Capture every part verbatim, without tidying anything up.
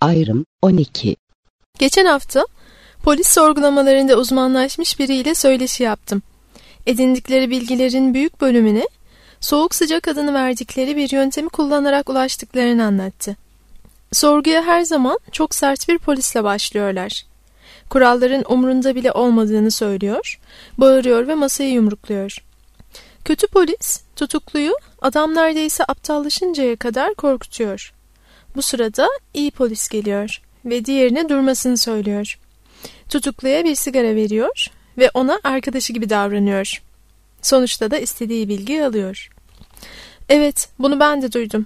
Ayrım on iki. Geçen hafta polis sorgulamalarında uzmanlaşmış biriyle söyleşi yaptım. Edindikleri bilgilerin büyük bölümüne soğuk sıcak adını verdikleri bir yöntemi kullanarak ulaştıklarını anlattı. Sorguya her zaman çok sert bir polisle başlıyorlar. Kuralların umrunda bile olmadığını söylüyor, bağırıyor ve masayı yumrukluyor. Kötü polis tutukluyu adam neredeyse aptallaşıncaya kadar korkutuyor. Bu sırada iyi polis geliyor ve diğerine durmasını söylüyor. Tutukluya bir sigara veriyor ve ona arkadaşı gibi davranıyor. Sonuçta da istediği bilgiyi alıyor. Evet, bunu ben de duydum.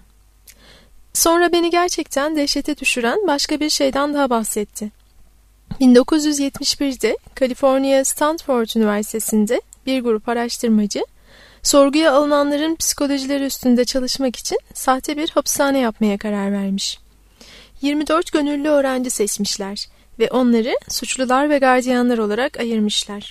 Sonra beni gerçekten dehşete düşüren başka bir şeyden daha bahsetti. bin dokuz yüz yetmiş birde Kaliforniya Stanford Üniversitesi'nde bir grup araştırmacı, sorguya alınanların psikolojileri üstünde çalışmak için sahte bir hapishane yapmaya karar vermiş. yirmi dört gönüllü öğrenci seçmişler ve onları suçlular ve gardiyanlar olarak ayırmışlar.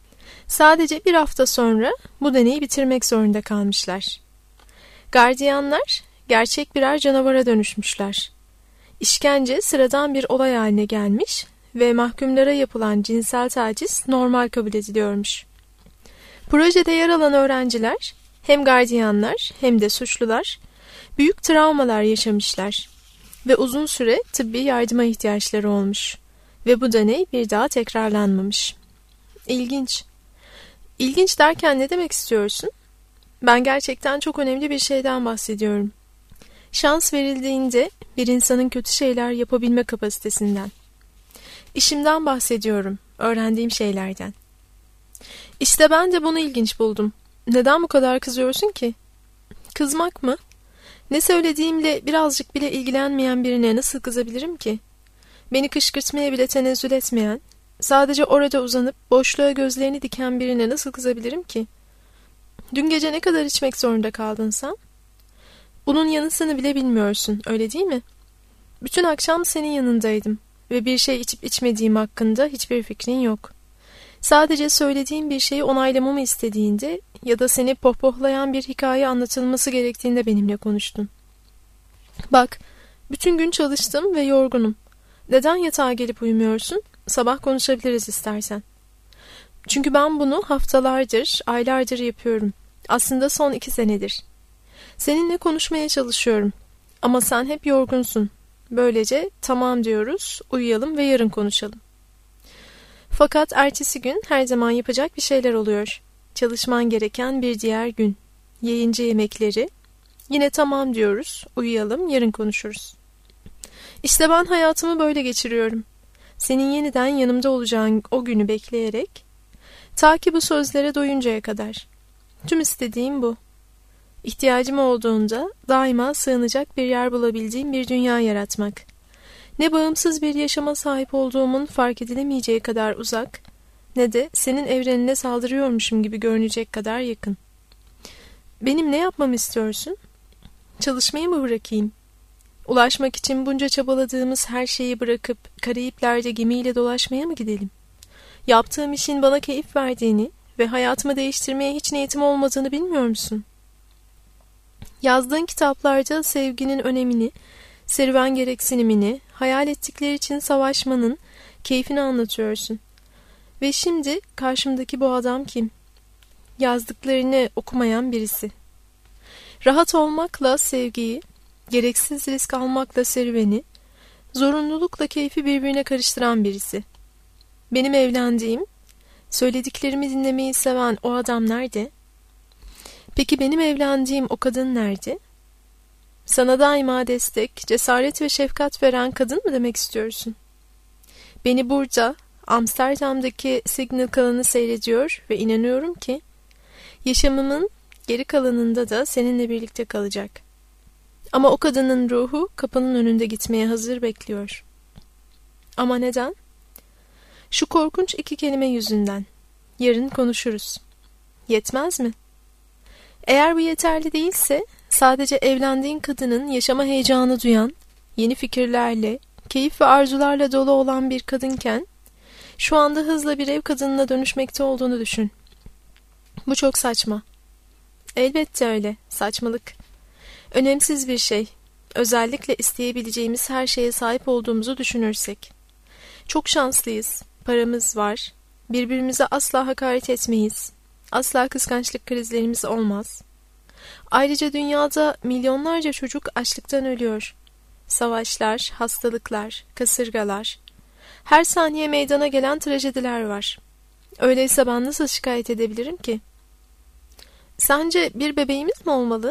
Sadece bir hafta sonra bu deneyi bitirmek zorunda kalmışlar. Gardiyanlar gerçek birer canavara dönüşmüşler. İşkence sıradan bir olay haline gelmiş ve mahkumlara yapılan cinsel taciz normal kabul ediliyormuş. Projede yer alan öğrenciler, hem gardiyanlar hem de suçlular büyük travmalar yaşamışlar ve uzun süre tıbbi yardıma ihtiyaçları olmuş ve bu deney bir daha tekrarlanmamış. İlginç. İlginç derken ne demek istiyorsun? Ben gerçekten çok önemli bir şeyden bahsediyorum. Şans verildiğinde bir insanın kötü şeyler yapabilme kapasitesinden. İşimden bahsediyorum, öğrendiğim şeylerden. İşte ben de bunu ilginç buldum. Neden bu kadar kızıyorsun ki? Kızmak mı? Ne söylediğimle birazcık bile ilgilenmeyen birine nasıl kızabilirim ki? Beni kışkırtmaya bile tenezzül etmeyen, sadece orada uzanıp boşluğa gözlerini diken birine nasıl kızabilirim ki? Dün gece ne kadar içmek zorunda kaldın sen? Bunun yanısını bile bilmiyorsun, öyle değil mi? Bütün akşam senin yanındaydım ve bir şey içip içmediğim hakkında hiçbir fikrin yok. Sadece söylediğim bir şeyi onaylamamı istediğinde ya da seni pohpohlayan bir hikaye anlatılması gerektiğinde benimle konuştun. Bak, bütün gün çalıştım ve yorgunum. Neden yatağa gelip uyumuyorsun? Sabah konuşabiliriz istersen. Çünkü ben bunu haftalardır, aylardır yapıyorum. Aslında son iki senedir. Seninle konuşmaya çalışıyorum. Ama sen hep yorgunsun. Böylece tamam diyoruz, uyuyalım ve yarın konuşalım. Fakat ertesi gün her zaman yapacak bir şeyler oluyor. Çalışman gereken bir diğer gün. Yayıncı yemekleri. Yine tamam diyoruz, uyuyalım, yarın konuşuruz. İşte ben hayatımı böyle geçiriyorum. Senin yeniden yanımda olacağın o günü bekleyerek, ta ki bu sözlere doyuncaya kadar. Tüm istediğim bu. İhtiyacım olduğunda daima sığınacak bir yer bulabildiğim bir dünya yaratmak. Ne bağımsız bir yaşama sahip olduğumun fark edilemeyeceği kadar uzak, ne de senin evrenine saldırıyormuşum gibi görünecek kadar yakın. Benim ne yapmamı istiyorsun? Çalışmayı mı bırakayım? Ulaşmak için bunca çabaladığımız her şeyi bırakıp Karayipler'de gemiyle dolaşmaya mı gidelim? Yaptığım işin bana keyif verdiğini ve hayatımı değiştirmeye hiç niyetim olmadığını bilmiyor musun? Yazdığın kitaplarda sevginin önemini, serüven gereksinimini, hayal ettikleri için savaşmanın keyfini anlatıyorsun. Ve şimdi karşımdaki bu adam kim? Yazdıklarını okumayan birisi. Rahat olmakla sevgiyi, gereksiz risk almakla serüveni, zorunlulukla keyfi birbirine karıştıran birisi. Benim evlendiğim, söylediklerimi dinlemeyi seven o adam nerede? Peki benim evlendiğim o kadın nerede? Sana daima destek, cesaret ve şefkat veren kadın mı demek istiyorsun? Beni burada, Amsterdam'daki Signal Kalan'ı seyrediyor ve inanıyorum ki yaşamımın geri kalanında da seninle birlikte kalacak. Ama o kadının ruhu kapının önünde gitmeye hazır bekliyor. Ama neden? Şu korkunç iki kelime yüzünden. Yarın konuşuruz. Yetmez mi? Eğer bu yeterli değilse, sadece evlendiğin kadının yaşama heyecanı duyan, yeni fikirlerle, keyif ve arzularla dolu olan bir kadınken, şu anda hızla bir ev kadınına dönüşmekte olduğunu düşün. Bu çok saçma. Elbette öyle, saçmalık. Önemsiz bir şey. Özellikle isteyebileceğimiz her şeye sahip olduğumuzu düşünürsek. Çok şanslıyız, paramız var, birbirimize asla hakaret etmeyiz, asla kıskançlık krizlerimiz olmaz. Ayrıca dünyada milyonlarca çocuk açlıktan ölüyor. Savaşlar, hastalıklar, kasırgalar, her saniye meydana gelen trajediler var. Öyleyse ben nasıl şikayet edebilirim ki? Sence bir bebeğimiz mi olmalı?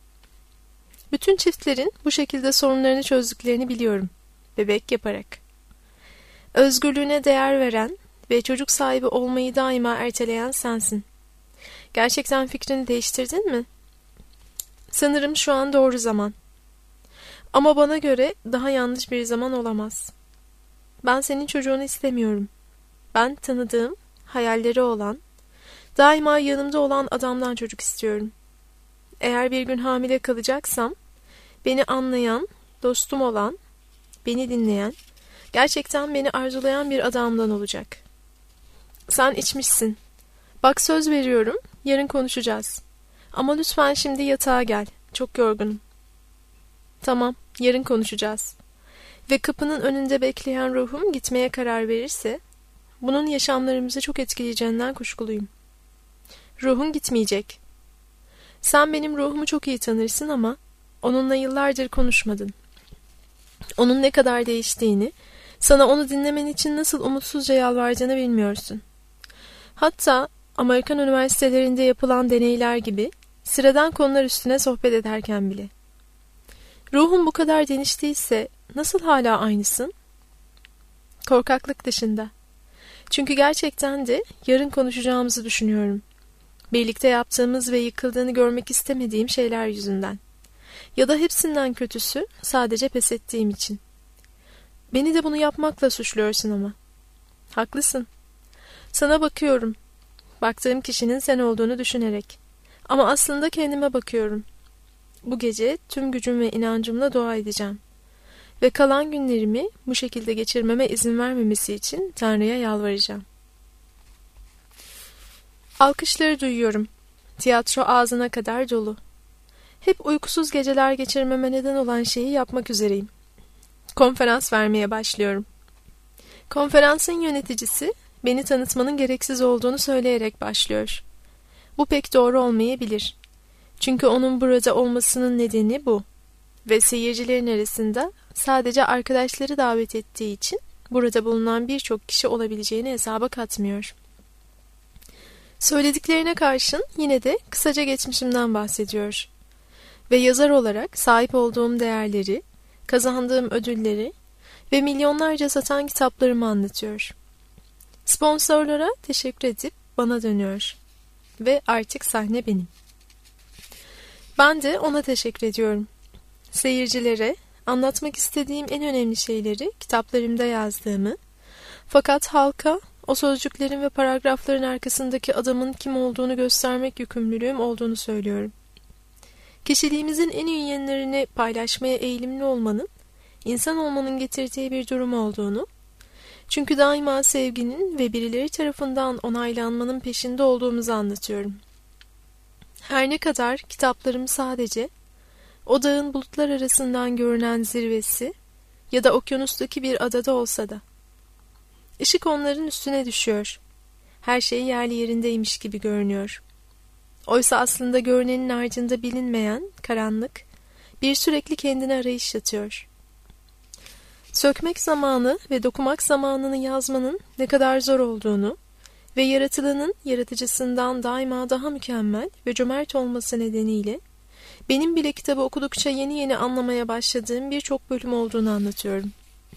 Bütün çiftlerin bu şekilde sorunlarını çözdüklerini biliyorum. Bebek yaparak. Özgürlüğüne değer veren ve çocuk sahibi olmayı daima erteleyen sensin. Gerçekten fikrini değiştirdin mi? Sanırım şu an doğru zaman. Ama bana göre daha yanlış bir zaman olamaz. Ben senin çocuğunu istemiyorum. Ben tanıdığım, hayalleri olan, daima yanımda olan adamdan çocuk istiyorum. Eğer bir gün hamile kalacaksam, beni anlayan, dostum olan, beni dinleyen, gerçekten beni arzulayan bir adamdan olacak. Sen içmişsin. Bak söz veriyorum, yarın konuşacağız. Ama lütfen şimdi yatağa gel, çok yorgunum. Tamam, yarın konuşacağız. Ve kapının önünde bekleyen ruhum gitmeye karar verirse, bunun yaşamlarımızı çok etkileyeceğinden kuşkuluyum. Ruhun gitmeyecek. Sen benim ruhumu çok iyi tanırsın ama onunla yıllardır konuşmadın. Onun ne kadar değiştiğini, sana onu dinlemen için nasıl umutsuzca yalvardığını bilmiyorsun. Hatta Amerikan üniversitelerinde yapılan deneyler gibi sıradan konular üstüne sohbet ederken bile. Ruhun bu kadar değiştiyse nasıl hala aynısın? Korkaklık dışında. Çünkü gerçekten de yarın konuşacağımızı düşünüyorum. Birlikte yaptığımız ve yıkıldığını görmek istemediğim şeyler yüzünden. Ya da hepsinden kötüsü sadece pes ettiğim için. Beni de bunu yapmakla suçluyorsun ama. Haklısın. Sana bakıyorum. Baktığım kişinin sen olduğunu düşünerek. Ama aslında kendime bakıyorum. Bu gece tüm gücüm ve inancımla dua edeceğim. Ve kalan günlerimi bu şekilde geçirmeme izin vermemesi için Tanrı'ya yalvaracağım. Alkışları duyuyorum. Tiyatro ağzına kadar dolu. Hep uykusuz geceler geçirmeme neden olan şeyi yapmak üzereyim. Konferans vermeye başlıyorum. Konferansın yöneticisi beni tanıtmanın gereksiz olduğunu söyleyerek başlıyor. Bu pek doğru olmayabilir. Çünkü onun burada olmasının nedeni bu. Ve seyircilerin arasında sadece arkadaşları davet ettiği için burada bulunan birçok kişi olabileceğini hesaba katmıyor. Söylediklerine karşın yine de kısaca geçmişimden bahsediyor. Ve yazar olarak sahip olduğum değerleri, kazandığım ödülleri ve milyonlarca satan kitaplarımı anlatıyor. Sponsorlara teşekkür edip bana dönüyor. Ve artık sahne benim. Ben de ona teşekkür ediyorum. Seyircilere anlatmak istediğim en önemli şeyleri kitaplarımda yazdığımı, fakat halka o sözcüklerin ve paragrafların arkasındaki adamın kim olduğunu göstermek yükümlülüğüm olduğunu söylüyorum. Kişiliğimizin en iyi yönlerini paylaşmaya eğilimli olmanın, insan olmanın getirdiği bir durum olduğunu, çünkü daima sevginin ve birileri tarafından onaylanmanın peşinde olduğumuzu anlatıyorum. Her ne kadar kitaplarım sadece o dağın bulutlar arasından görünen zirvesi ya da okyanustaki bir adada olsa da, ışık onların üstüne düşüyor. Her şey yerli yerindeymiş gibi görünüyor. Oysa aslında görünenin ardında bilinmeyen, karanlık, bir sürekli kendine arayış yatıyor. Sökmek zamanı ve dokumak zamanını yazmanın ne kadar zor olduğunu ve yaratılanın yaratıcısından daima daha mükemmel ve cömert olması nedeniyle benim bile kitabı okudukça yeni yeni anlamaya başladığım birçok bölüm olduğunu anlatıyorum.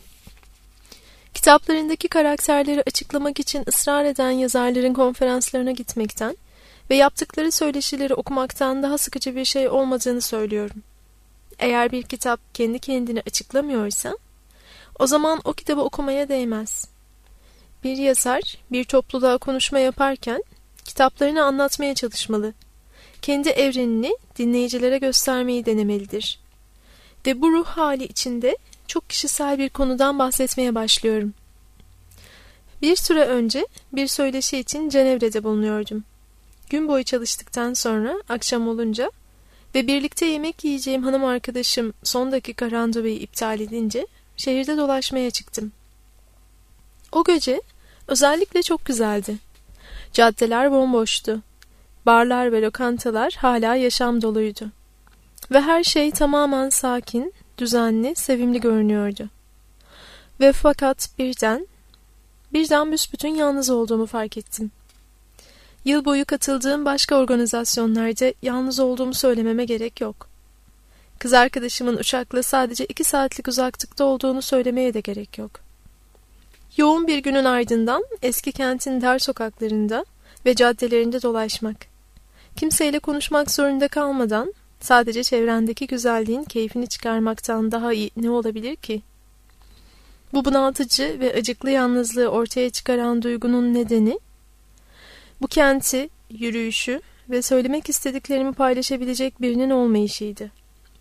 Kitaplarındaki karakterleri açıklamak için ısrar eden yazarların konferanslarına gitmekten ve yaptıkları söyleşileri okumaktan daha sıkıcı bir şey olmadığını söylüyorum. Eğer bir kitap kendi kendini açıklamıyorsa, o zaman o kitabı okumaya değmez. Bir yazar bir topluluğa konuşma yaparken kitaplarını anlatmaya çalışmalı. Kendi evrenini dinleyicilere göstermeyi denemelidir. Ve bu ruh hali içinde çok kişisel bir konudan bahsetmeye başlıyorum. Bir süre önce bir söyleşi için Cenevre'de bulunuyordum. Gün boyu çalıştıktan sonra akşam olunca Ve birlikte yemek yiyeceğim hanım arkadaşım son dakika randevuyu iptal edince şehirde dolaşmaya çıktım. O gece özellikle çok güzeldi. Caddeler bomboştu. Barlar ve lokantalar hala yaşam doluydu. Ve her şey tamamen sakin, düzenli, sevimli görünüyordu. Ve fakat birden, birden büsbütün yalnız olduğumu fark ettim. Yıl boyu katıldığım başka organizasyonlarda yalnız olduğumu söylememe gerek yok. Kız arkadaşımın uçakla sadece iki saatlik uzaklıkta olduğunu söylemeye de gerek yok. Yoğun bir günün ardından eski kentin dar sokaklarında ve caddelerinde dolaşmak, kimseyle konuşmak zorunda kalmadan sadece çevrendeki güzelliğin keyfini çıkarmaktan daha iyi ne olabilir ki? Bu bunaltıcı ve acıklı yalnızlığı ortaya çıkaran duygunun nedeni, bu kenti, yürüyüşü ve söylemek istediklerimi paylaşabilecek birinin olmayışıydı.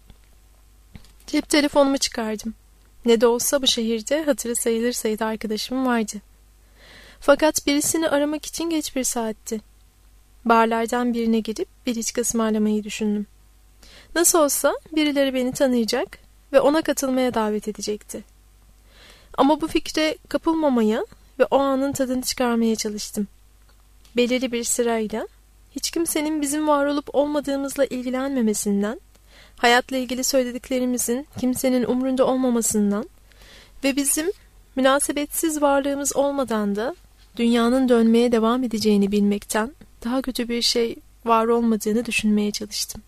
Cep telefonumu çıkardım. Ne de olsa bu şehirde hatırı sayılır sayıda arkadaşım vardı. Fakat birisini aramak için geç bir saatti. Barlardan birine girip bir içki ısmarlamayı düşündüm. Nasıl olsa birileri beni tanıyacak ve ona katılmaya davet edecekti. Ama bu fikre kapılmamaya ve o anın tadını çıkarmaya çalıştım. Belirli bir sırayla, hiç kimsenin bizim var olup olmadığımızla ilgilenmemesinden, hayatla ilgili söylediklerimizin kimsenin umrunda olmamasından ve bizim münasebetsiz varlığımız olmadan da dünyanın dönmeye devam edeceğini bilmekten daha kötü bir şey var olmadığını düşünmeye çalıştım.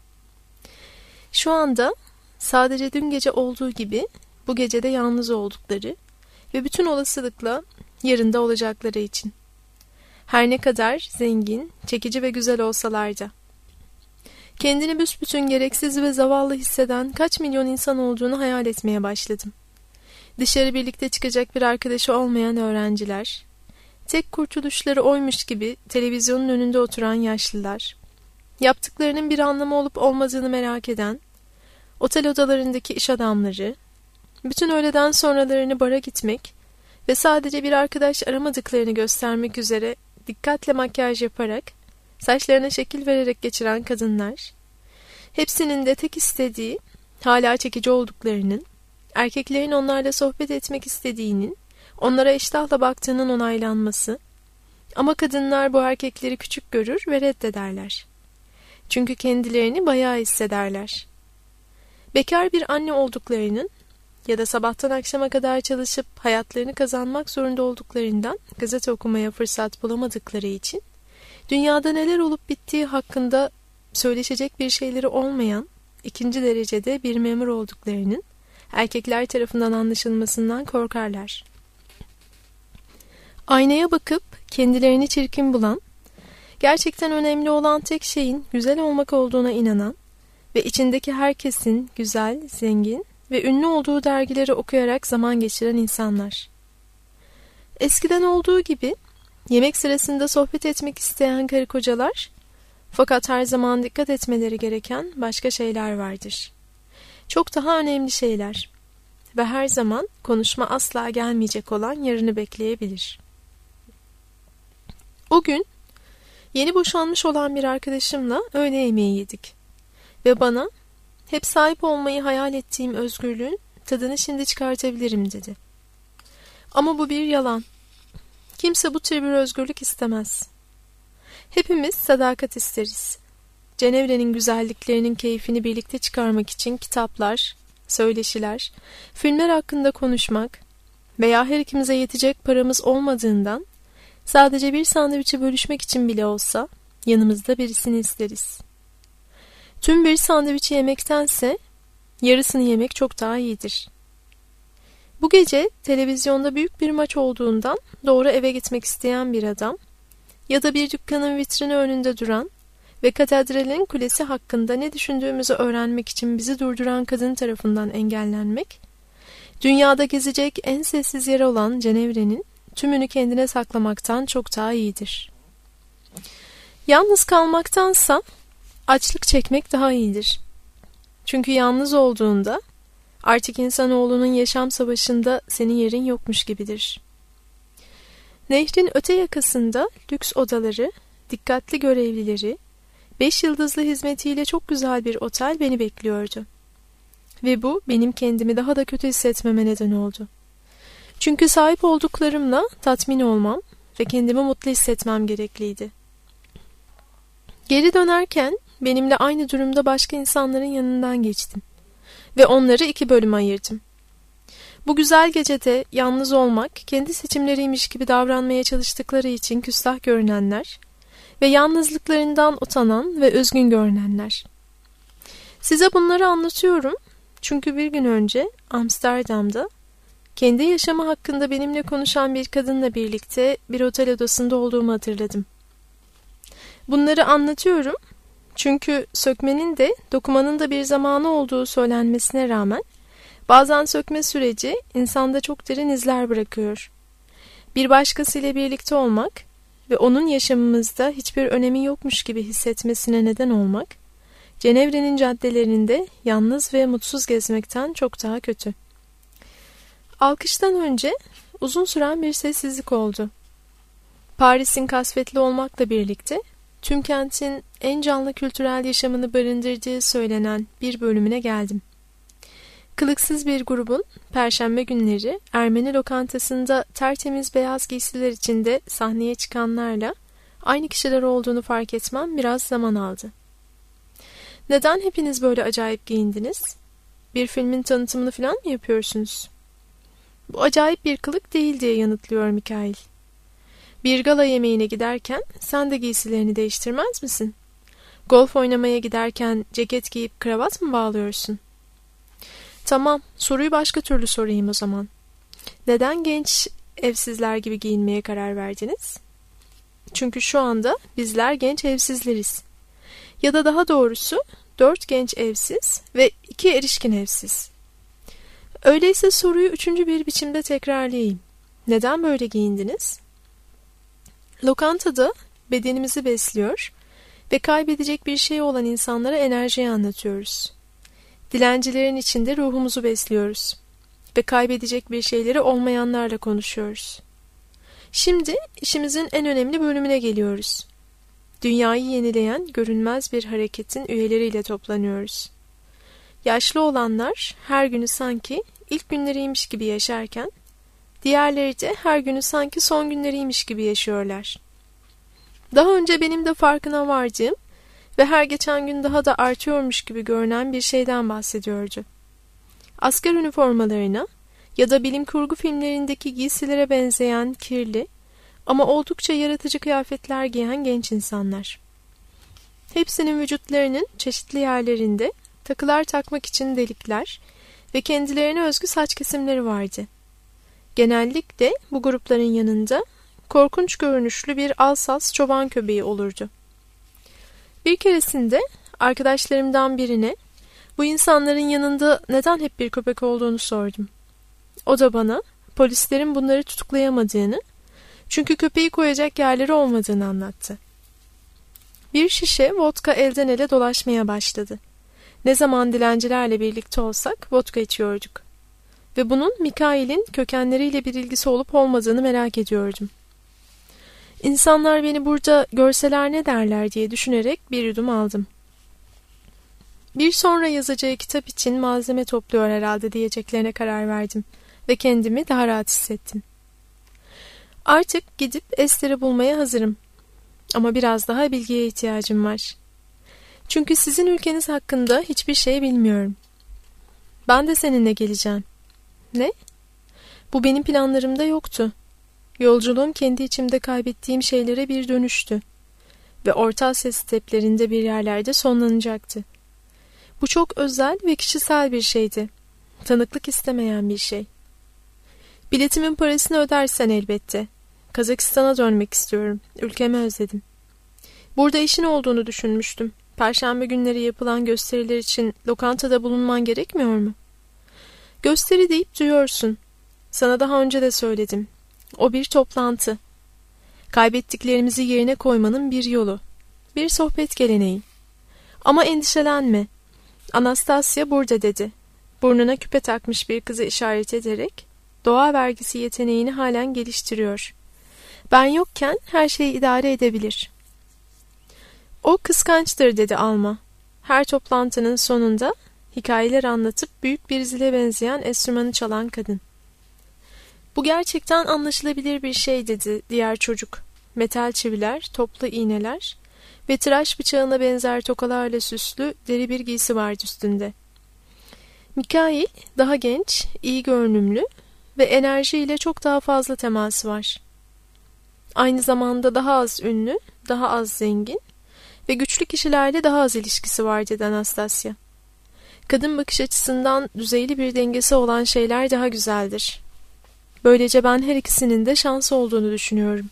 Şu anda sadece dün gece olduğu gibi bu gecede yalnız oldukları ve bütün olasılıkla yarın da olacakları için. Her ne kadar zengin, çekici ve güzel olsalar da. Kendini büsbütün gereksiz ve zavallı hisseden kaç milyon insan olduğunu hayal etmeye başladım. Dışarı birlikte çıkacak bir arkadaşı olmayan öğrenciler, tek kurtuluşları oymuş gibi televizyonun önünde oturan yaşlılar, yaptıklarının bir anlamı olup olmadığını merak eden, otel odalarındaki iş adamları, bütün öğleden sonralarını bara gitmek ve sadece bir arkadaş aramadıklarını göstermek üzere dikkatle makyaj yaparak, saçlarına şekil vererek geçiren kadınlar, hepsinin de tek istediği, hala çekici olduklarının, erkeklerin onlarla sohbet etmek istediğinin, onlara iştahla baktığının onaylanması, ama kadınlar bu erkekleri küçük görür ve reddederler. Çünkü kendilerini bayağı hissederler. Bekar bir anne olduklarının ya da sabahtan akşama kadar çalışıp hayatlarını kazanmak zorunda olduklarından gazete okumaya fırsat bulamadıkları için, dünyada neler olup bittiği hakkında söyleşecek bir şeyleri olmayan, ikinci derecede bir memur olduklarının erkekler tarafından anlaşılmasından korkarlar. Aynaya bakıp kendilerini çirkin bulan, gerçekten önemli olan tek şeyin güzel olmak olduğuna inanan ve içindeki herkesin güzel, zengin ve ünlü olduğu dergileri okuyarak zaman geçiren insanlar. Eskiden olduğu gibi yemek sırasında sohbet etmek isteyen karı kocalar, fakat her zaman dikkat etmeleri gereken başka şeyler vardır. Çok daha önemli şeyler ve her zaman konuşma asla gelmeyecek olan yarını bekleyebilir. O gün yeni boşanmış olan bir arkadaşımla öğle yemeği yedik ve bana hep sahip olmayı hayal ettiğim özgürlüğün tadını şimdi çıkartabilirim dedi. Ama bu bir yalan. Kimse bu tür bir özgürlük istemez. Hepimiz sadakat isteriz. Cenevre'nin güzelliklerinin keyfini birlikte çıkarmak için kitaplar, söyleşiler, filmler hakkında konuşmak veya her ikimize yetecek paramız olmadığından sadece bir sandviçi bölüşmek için bile olsa yanımızda birisini isteriz. Tüm bir sandviçi yemektense yarısını yemek çok daha iyidir. Bu gece televizyonda büyük bir maç olduğundan doğru eve gitmek isteyen bir adam ya da bir dükkanın vitrini önünde duran ve katedralin kulesi hakkında ne düşündüğümüzü öğrenmek için bizi durduran kadın tarafından engellenmek, dünyada gezecek en sessiz yer olan Cenevre'nin tümünü kendine saklamaktan çok daha iyidir. Yalnız kalmaktansa açlık çekmek daha iyidir. Çünkü yalnız olduğunda artık insanoğlunun yaşam savaşında senin yerin yokmuş gibidir. Nehrin öte yakasında lüks odaları, dikkatli görevlileri, Beş yıldızlı hizmetiyle çok güzel bir otel beni bekliyordu. Ve bu benim kendimi daha da kötü hissetmeme neden oldu. Çünkü sahip olduklarımla tatmin olmam ve kendimi mutlu hissetmem gerekliydi. Geri dönerken benimle aynı durumda başka insanların yanından geçtim ve onları iki bölüme ayırdım. Bu güzel gecede yalnız olmak, kendi seçimleriymiş gibi davranmaya çalıştıkları için küstah görünenler ve yalnızlıklarından utanan ve üzgün görünenler. Size bunları anlatıyorum çünkü bir gün önce Amsterdam'da kendi yaşamı hakkında benimle konuşan bir kadınla birlikte bir otel odasında olduğumu hatırladım. Bunları anlatıyorum çünkü sökmenin de dokumanın da bir zamanı olduğu söylenmesine rağmen bazen sökme süreci insanda çok derin izler bırakıyor. Bir başkasıyla birlikte olmak ve onun yaşamımızda hiçbir önemi yokmuş gibi hissetmesine neden olmak, Cenevre'nin caddelerinde yalnız ve mutsuz gezmekten çok daha kötü. Alkıştan önce uzun süren bir sessizlik oldu. Paris'in kasvetli olmakla birlikte tüm kentin en canlı kültürel yaşamını barındırdığı söylenen bir bölümüne geldim. Kılıksız bir grubun Perşembe günleri Ermeni lokantasında tertemiz beyaz giysiler içinde sahneye çıkanlarla aynı kişiler olduğunu fark etmem biraz zaman aldı. Neden hepiniz böyle acayip giyindiniz? Bir filmin tanıtımını falan mı yapıyorsunuz? Bu acayip bir kılık değil diye yanıtlıyor Mikail. Bir gala yemeğine giderken sen de giysilerini değiştirmez misin? Golf oynamaya giderken ceket giyip kravat mı bağlıyorsun? Tamam, soruyu başka türlü sorayım o zaman. Neden genç evsizler gibi giyinmeye karar verdiniz? Çünkü şu anda bizler genç evsizleriz. Ya da daha doğrusu dört genç evsiz ve iki erişkin evsiz. Öyleyse soruyu üçüncü bir biçimde tekrarlayayım. Neden böyle giyindiniz? Lokantada bedenimizi besliyor ve kaybedecek bir şey olan insanlara enerjiyi anlatıyoruz. Dilencilerin içinde ruhumuzu besliyoruz ve kaybedecek bir şeyleri olmayanlarla konuşuyoruz. Şimdi işimizin en önemli bölümüne geliyoruz. Dünyayı yenileyen görünmez bir hareketin üyeleriyle toplanıyoruz. Yaşlı olanlar her günü sanki ilk günleriymiş gibi yaşarken, diğerleri de her günü sanki son günleriymiş gibi yaşıyorlar. Daha önce benim de farkına vardığım ve her geçen gün daha da artıyormuş gibi görünen bir şeyden bahsediyordu. Asker üniformalarına ya da bilim kurgu filmlerindeki giysilere benzeyen kirli ama oldukça yaratıcı kıyafetler giyen genç insanlar. Hepsinin vücutlarının çeşitli yerlerinde takılar takmak için delikler ve kendilerine özgü saç kesimleri vardı. Genellikle bu grupların yanında korkunç görünüşlü bir Alsas çoban köpeği olurdu. Bir keresinde arkadaşlarımdan birine bu insanların yanında neden hep bir köpek olduğunu sordum. O da bana polislerin bunları tutuklayamadığını, çünkü köpeği koyacak yerleri olmadığını anlattı. Bir şişe vodka elden ele dolaşmaya başladı. Ne zaman dilencilerle birlikte olsak vodka içiyorduk. Ve bunun Mikail'in kökenleriyle bir ilgisi olup olmadığını merak ediyordum. İnsanlar beni burada görseler ne derler diye düşünerek bir yudum aldım. Bir sonra yazacağı kitap için malzeme topluyor herhalde diyeceklerine karar verdim ve kendimi daha rahat hissettim. Artık gidip Esther'i bulmaya hazırım. Ama biraz daha bilgiye ihtiyacım var. Çünkü sizin ülkeniz hakkında hiçbir şey bilmiyorum. Ben de seninle geleceğim. Ne? Bu benim planlarımda yoktu. Yolculuğum kendi içimde kaybettiğim şeylere bir dönüştü. Ve Orta Asya steplerinde bir yerlerde sonlanacaktı. Bu çok özel ve kişisel bir şeydi. Tanıklık istemeyen bir şey. Biletimin parasını ödersen elbette. Kazakistan'a dönmek istiyorum. Ülkemi özledim. Burada işin olduğunu düşünmüştüm. Perşembe günleri yapılan gösteriler için lokantada bulunman gerekmiyor mu? Gösteri deyip duyuyorsun. Sana daha önce de söyledim. O bir toplantı. Kaybettiklerimizi yerine koymanın bir yolu. Bir sohbet geleneği. Ama endişelenme. Anastasya burada dedi. Burnuna küpe takmış bir kızı işaret ederek doğa vergisi yeteneğini halen geliştiriyor. Ben yokken her şeyi idare edebilir. O kıskançtır dedi Alma. Her toplantının sonunda hikayeler anlatıp büyük bir zile benzeyen enstrümanı çalan kadın. Bu gerçekten anlaşılabilir bir şey dedi diğer çocuk. Metal çiviler, toplu iğneler ve tıraş bıçağına benzer tokalarla süslü deri bir giysi vardı üstünde. Mikail daha genç, iyi görünümlü ve enerjiyle çok daha fazla teması var. Aynı zamanda daha az ünlü, daha az zengin ve güçlü kişilerle daha az ilişkisi var dedi Anastasya. Kadın bakış açısından düzeyli bir dengesi olan şeyler daha güzeldir. Böylece ben her ikisinin de şansı olduğunu düşünüyorum.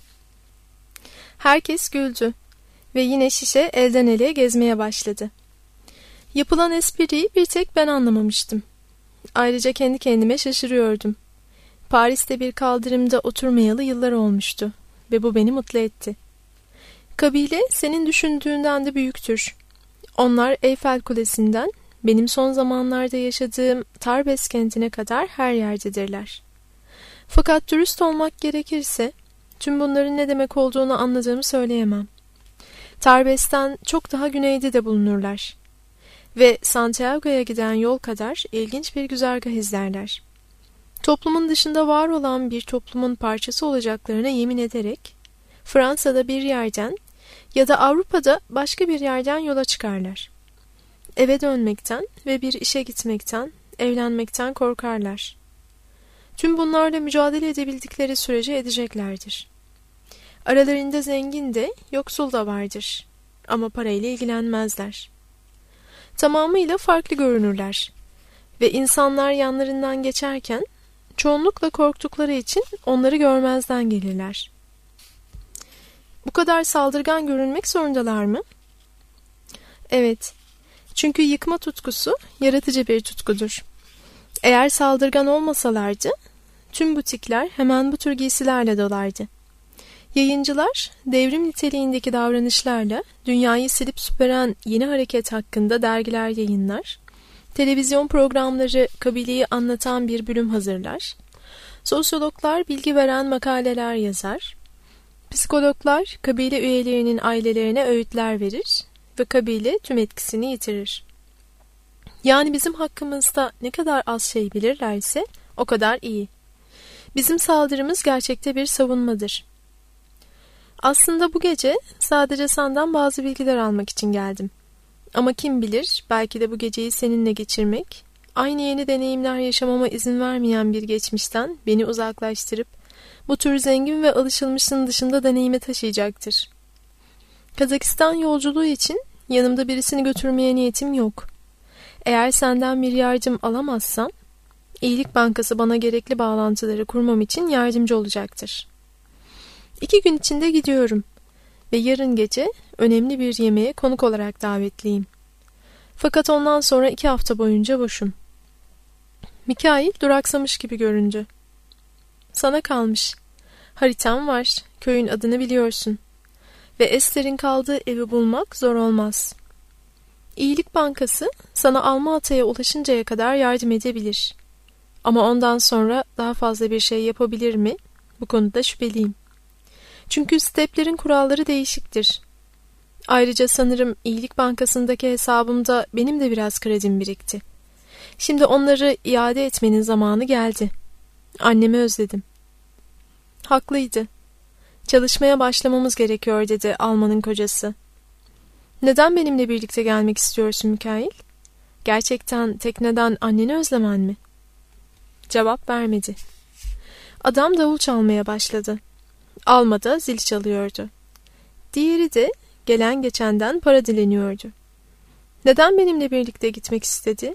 Herkes güldü ve yine şişe elden ele gezmeye başladı. Yapılan espriyi bir tek ben anlamamıştım. Ayrıca kendi kendime şaşırıyordum. Paris'te bir kaldırımda oturmayalı yıllar olmuştu ve bu beni mutlu etti. Kabile senin düşündüğünden de büyüktür. Onlar Eyfel Kulesi'nden benim son zamanlarda yaşadığım Tarbes kentine kadar her yerdedirler. Fakat dürüst olmak gerekirse tüm bunların ne demek olduğunu anladığımı söyleyemem. Tarbes'ten çok daha güneyde de bulunurlar. Ve Santiago'ya giden yol kadar ilginç bir güzergah izlerler. Toplumun dışında var olan bir toplumun parçası olacaklarına yemin ederek Fransa'da bir yerden ya da Avrupa'da başka bir yerden yola çıkarlar. Eve dönmekten ve bir işe gitmekten, evlenmekten korkarlar. Tüm bunlarla mücadele edebildikleri sürece edeceklerdir. Aralarında zengin de, yoksul da vardır. Ama parayla ilgilenmezler. Tamamıyla farklı görünürler. Ve insanlar yanlarından geçerken, çoğunlukla korktukları için onları görmezden gelirler. Bu kadar saldırgan görünmek zorundalar mı? Evet. Çünkü yıkma tutkusu yaratıcı bir tutkudur. Eğer saldırgan olmasalardı, tüm butikler hemen bu tür giysilerle dolardı. Yayıncılar, devrim niteliğindeki davranışlarla dünyayı silip süpüren yeni hareket hakkında dergiler yayınlar, televizyon programları kabileyi anlatan bir bölüm hazırlar, sosyologlar bilgi veren makaleler yazar, psikologlar kabile üyelerinin ailelerine öğütler verir ve kabile tüm etkisini yitirir. Yani bizim hakkımızda ne kadar az şey bilirlerse o kadar iyi. Bizim saldırımız gerçekte bir savunmadır. Aslında bu gece sadece senden bazı bilgiler almak için geldim. Ama kim bilir, belki de bu geceyi seninle geçirmek, aynı yeni deneyimler yaşamama izin vermeyen bir geçmişten beni uzaklaştırıp bu tür zengin ve alışılmışın dışında deneyime taşıyacaktır. Kazakistan yolculuğu için yanımda birisini götürmeye niyetim yok. Eğer senden bir yardım alamazsam, İyilik Bankası bana gerekli bağlantıları kurmam için yardımcı olacaktır. İki gün içinde gidiyorum ve yarın gece önemli bir yemeğe konuk olarak davetliyim. Fakat ondan sonra iki hafta boyunca boşum. Mikail duraksamış gibi göründü. Sana kalmış. Haritam var, köyün adını biliyorsun. Ve Esther'in kaldığı evi bulmak zor olmaz. İyilik Bankası sana Alma-Ata'ya ulaşıncaya kadar yardım edebilir. Ama ondan sonra daha fazla bir şey yapabilir mi? Bu konuda şüpheliyim. Çünkü steplerin kuralları değişiktir. Ayrıca sanırım İyilik Bankası'ndaki hesabımda benim de biraz kredim birikti. Şimdi onları iade etmenin zamanı geldi. Annemi özledim. Haklıydı. Çalışmaya başlamamız gerekiyor dedi Alman'ın kocası. Neden benimle birlikte gelmek istiyorsun Mikail? Gerçekten tekneden anneni özlemen mi? Cevap vermedi. Adam davul çalmaya başladı. Almada zil çalıyordu. Diğeri de gelen geçenden para dileniyordu. Neden benimle birlikte gitmek istedi?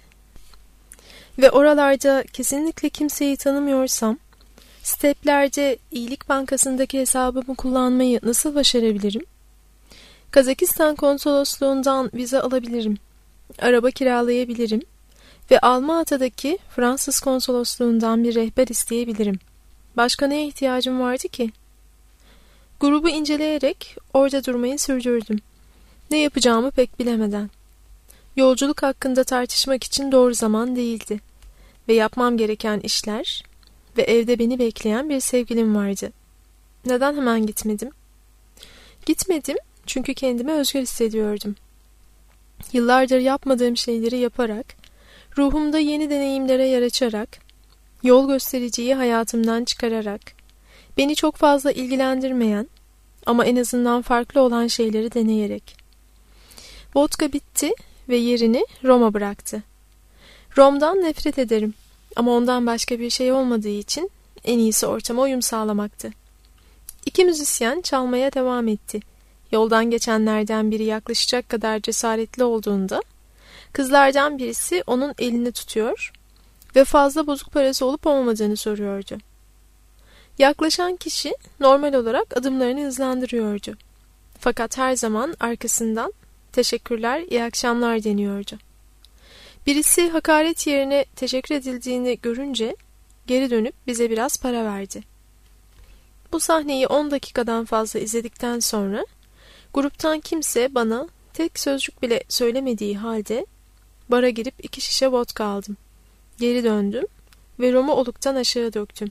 Ve oralarda kesinlikle kimseyi tanımıyorsam, steplerde İyilik Bankası'ndaki hesabımı kullanmayı nasıl başarabilirim? Kazakistan konsolosluğundan vize alabilirim. Araba kiralayabilirim. Ve Alma-Ata'daki Fransız konsolosluğundan bir rehber isteyebilirim. Başka neye ihtiyacım vardı ki? Grubu inceleyerek orada durmayı sürdürdüm. Ne yapacağımı pek bilemeden. Yolculuk hakkında tartışmak için doğru zaman değildi. Ve yapmam gereken işler ve evde beni bekleyen bir sevgilim vardı. Neden hemen gitmedim? Gitmedim Çünkü kendimi özgür hissediyordum. Yıllardır yapmadığım şeyleri yaparak, ruhumda yeni deneyimlere yer açarak, yol göstericiyi hayatımdan çıkararak, beni çok fazla ilgilendirmeyen ama en azından farklı olan şeyleri deneyerek. Vodka bitti ve yerini Rom'a bıraktı. Rom'dan nefret ederim ama ondan başka bir şey olmadığı için en iyisi ortama uyum sağlamaktı. İki müzisyen çalmaya devam etti. Yoldan geçenlerden biri yaklaşacak kadar cesaretli olduğunda, kızlardan birisi onun elini tutuyor ve fazla bozuk parası olup olmadığını soruyordu. Yaklaşan kişi normal olarak adımlarını hızlandırıyordu. Fakat her zaman arkasından teşekkürler, iyi akşamlar deniyordu. Birisi hakaret yerine teşekkür edildiğini görünce geri dönüp bize biraz para verdi. Bu sahneyi on dakikadan fazla izledikten sonra gruptan kimse bana tek sözcük bile söylemediği halde bara girip iki şişe vodka aldım. Geri döndüm ve romu oluktan aşağı döktüm.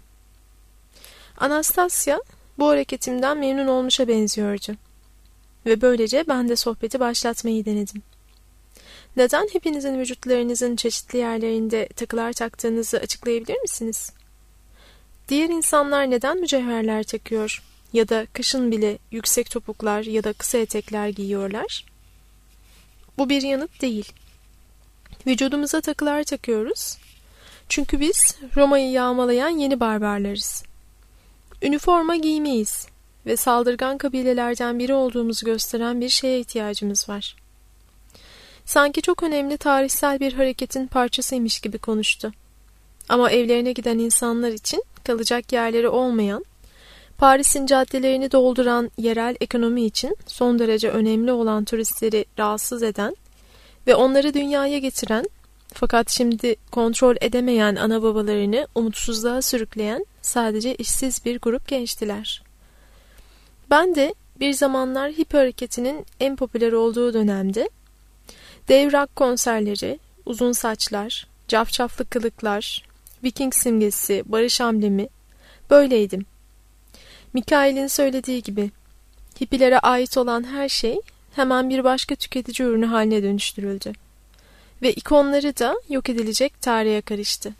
Anastasia bu hareketimden memnun olmuşa benziyordu. Ve böylece ben de sohbeti başlatmayı denedim. Neden hepinizin vücutlarınızın çeşitli yerlerinde takılar taktığınızı açıklayabilir misiniz? Diğer insanlar neden mücevherler takıyor ya da kışın bile yüksek topuklar ya da kısa etekler giyiyorlar? Bu bir yanıt değil. Vücudumuza takılar takıyoruz. Çünkü biz Roma'yı yağmalayan yeni barbarlarız. Üniforma giymeyiz ve saldırgan kabilelerden biri olduğumuzu gösteren bir şeye ihtiyacımız var. Sanki çok önemli tarihsel bir hareketin parçasıymış gibi konuştu. Ama evlerine giden insanlar için kalacak yerleri olmayan, Paris'in caddelerini dolduran yerel ekonomi için son derece önemli olan turistleri rahatsız eden ve onları dünyaya getiren, fakat şimdi kontrol edemeyen ana babalarını umutsuzluğa sürükleyen sadece işsiz bir grup gençtiler. Ben de bir zamanlar hippie hareketinin en popüler olduğu dönemde dev rock konserleri, uzun saçlar, cafcaflı kılıklar, Viking simgesi, barış amblemi, böyleydim. Mikail'in söylediği gibi, hippilere ait olan her şey hemen bir başka tüketici ürünü haline dönüştürüldü. Ve ikonları da yok edilecek tarihe karıştı.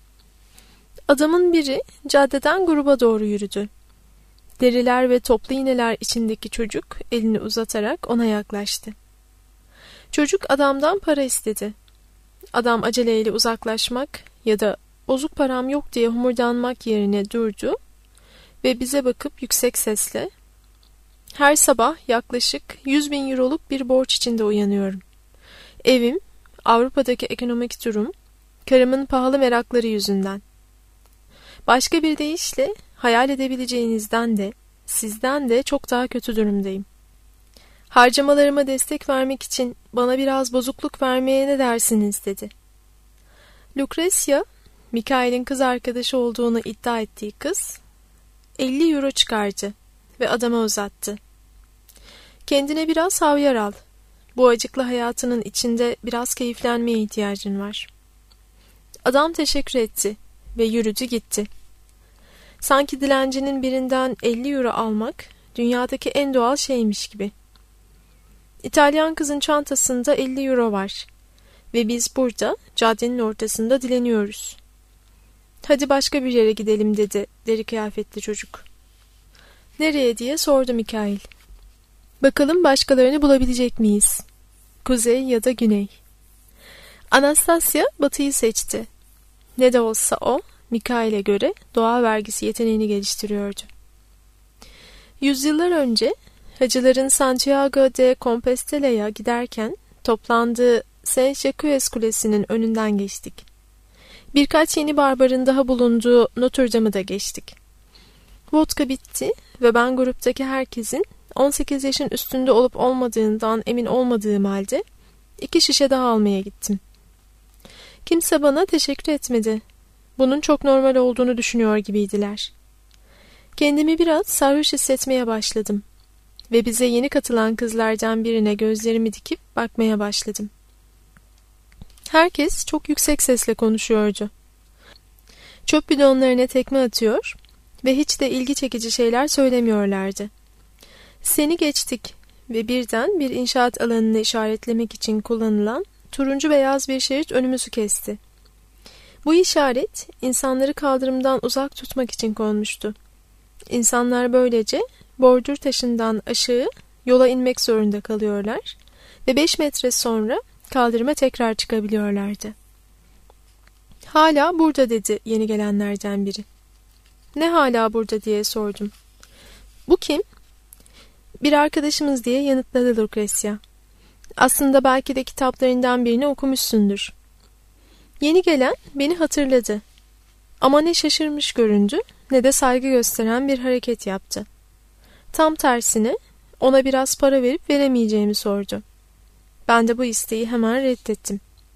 Adamın biri caddeden gruba doğru yürüdü. Deriler ve toplu iğneler içindeki çocuk elini uzatarak ona yaklaştı. Çocuk adamdan para istedi. Adam aceleyle uzaklaşmak ya da bozuk param yok diye homurdanmak yerine durdu ve bize bakıp yüksek sesle "Her sabah yaklaşık yüz bin euroluk bir borç içinde uyanıyorum. Evim, Avrupa'daki ekonomik durum, karımın pahalı merakları yüzünden. Başka bir deyişle hayal edebileceğinizden de, sizden de çok daha kötü durumdayım. Harcamalarıma destek vermek için bana biraz bozukluk vermeye ne dersiniz?" dedi. Lucrezia, Mikail'in kız arkadaşı olduğunu iddia ettiği kız, elli euro çıkardı ve adama uzattı. "Kendine biraz havyar al. Bu acıklı hayatının içinde biraz keyiflenmeye ihtiyacın var." Adam teşekkür etti ve yürüdü gitti. Sanki dilencinin birinden elli euro almak dünyadaki en doğal şeymiş gibi. İtalyan kızın çantasında elli euro var ve biz burada caddenin ortasında dileniyoruz. "Hadi başka bir yere gidelim," dedi deri kıyafetli çocuk. "Nereye?" diye sordu Mikail. "Bakalım başkalarını bulabilecek miyiz? Kuzey ya da güney?" Anastasia batıyı seçti. Ne de olsa o, Mikail'e göre doğa vergisi yeteneğini geliştiriyordu. Yüzyıllar önce hacıların Santiago de Compostela'ya giderken toplandığı Saint-Jacques Kulesi'nin önünden geçtik. Birkaç yeni barbarın daha bulunduğu Notre Dame'ı da geçtik. Vodka bitti ve ben gruptaki herkesin on sekiz yaşın üstünde olup olmadığından emin olmadığım halde iki şişe daha almaya gittim. Kimse bana teşekkür etmedi. Bunun çok normal olduğunu düşünüyor gibiydiler. Kendimi biraz sarhoş hissetmeye başladım ve bize yeni katılan kızlardan birine gözlerimi dikip bakmaya başladım. Herkes çok yüksek sesle konuşuyordu. Çöp bidonlarına tekme atıyor ve hiç de ilgi çekici şeyler söylemiyorlardı. "Seni geçtik ve birden bir inşaat alanını işaretlemek için kullanılan turuncu beyaz bir şerit önümüzü kesti. Bu işaret insanları kaldırımdan uzak tutmak için konmuştu. İnsanlar böylece bordür taşından aşağı yola inmek zorunda kalıyorlar ve beş metre sonra kaldırıma tekrar çıkabiliyorlardı. "Hala burada," dedi yeni gelenlerden biri. "Ne hala burada?" diye sordum. "Bu kim?" "Bir arkadaşımız," diye yanıtladı Lucrezia. "Aslında belki de kitaplarından birini okumuşsundur." Yeni gelen beni hatırladı. Ama ne şaşırmış göründü ne de saygı gösteren bir hareket yaptı. Tam tersine ona biraz para verip veremeyeceğimi sordu. Ben de bu isteği hemen reddettim.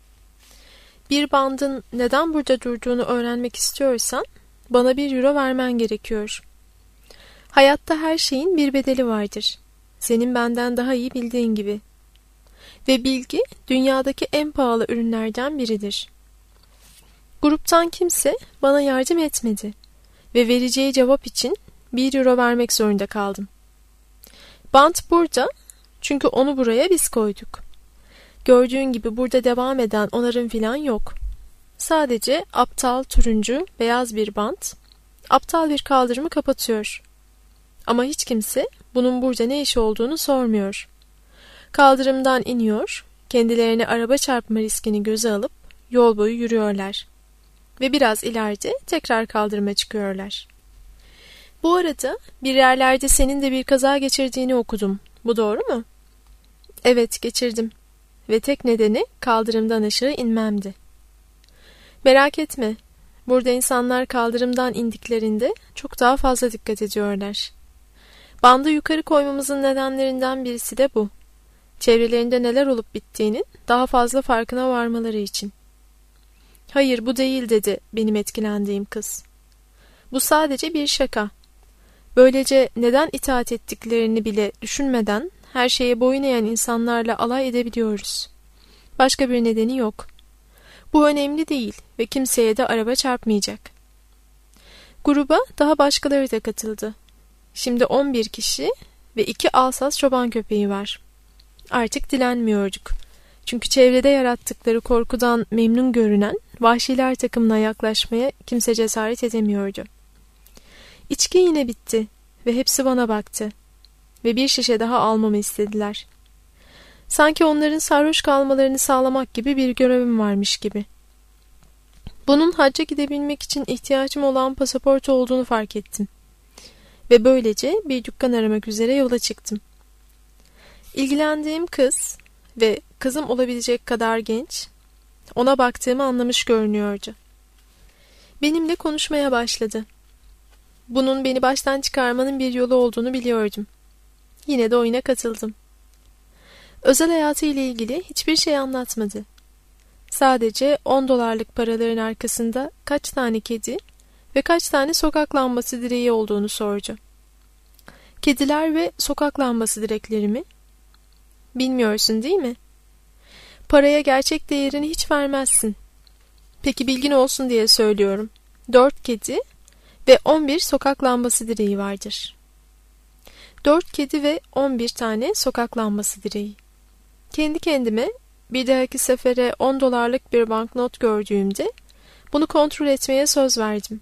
"Bir bandın neden burada durduğunu öğrenmek istiyorsan bana bir euro vermen gerekiyor. Hayatta her şeyin bir bedeli vardır. Senin benden daha iyi bildiğin gibi. Ve bilgi dünyadaki en pahalı ürünlerden biridir. Gruptan kimse bana yardım etmedi ve vereceği cevap için bir euro vermek zorunda kaldım. Bant burada çünkü onu buraya biz koyduk. Gördüğün gibi burada devam eden onarım filan yok. Sadece aptal turuncu beyaz bir bant aptal bir kaldırımı kapatıyor. Ama hiç kimse bunun burada ne işi olduğunu sormuyor. Kaldırımdan iniyor, kendilerine araba çarpma riskini göze alıp yol boyu yürüyorlar. Ve biraz ileride tekrar kaldırıma çıkıyorlar. Bu arada bir yerlerde senin de bir kaza geçirdiğini okudum. Bu doğru mu?" "Evet, geçirdim. Ve tek nedeni kaldırımdan aşağı inmemdi." "Merak etme. Burada insanlar kaldırımdan indiklerinde çok daha fazla dikkat ediyorlar. Bandı yukarı koymamızın nedenlerinden birisi de bu. Çevrelerinde neler olup bittiğinin daha fazla farkına varmaları için." "Hayır, bu değil," dedi benim etkilendiğim kız. "Bu sadece bir şaka. Böylece neden itaat ettiklerini bile düşünmeden her şeye boyun eğen insanlarla alay edebiliyoruz. Başka bir nedeni yok. Bu önemli değil ve kimseye de araba çarpmayacak." Gruba daha başkaları da katıldı. Şimdi on bir kişi ve iki Alsas çoban köpeği var. Artık dilenmiyorduk. Çünkü çevrede yarattıkları korkudan memnun görünen vahşiler takımına yaklaşmaya kimse cesaret edemiyordu. İçki yine bitti ve hepsi bana baktı. Ve bir şişe daha almamı istediler. Sanki onların sarhoş kalmalarını sağlamak gibi bir görevim varmış gibi. Bunun hacca gidebilmek için ihtiyacım olan pasaport olduğunu fark ettim. Ve böylece bir dükkan aramak üzere yola çıktım. İlgilendiğim kız ve kızım olabilecek kadar genç, ona baktığımı anlamış görünüyordu. Benimle konuşmaya başladı. Bunun beni baştan çıkarmanın bir yolu olduğunu biliyordum. Yine de oyuna katıldım. Özel hayatı ile ilgili hiçbir şey anlatmadı. Sadece on dolarlık paraların arkasında kaç tane kedi ve kaç tane sokak lambası direği olduğunu sordu. Kediler ve sokak lambası direkleri mi? Bilmiyorsun değil mi? Paraya gerçek değerini hiç vermezsin. Peki bilgin olsun diye söylüyorum. Dört kedi ve on bir sokak lambası direği vardır. Dört kedi ve on bir tane sokak lambası direği. Kendi kendime bir dahaki sefere on dolarlık bir banknot gördüğümde bunu kontrol etmeye söz verdim.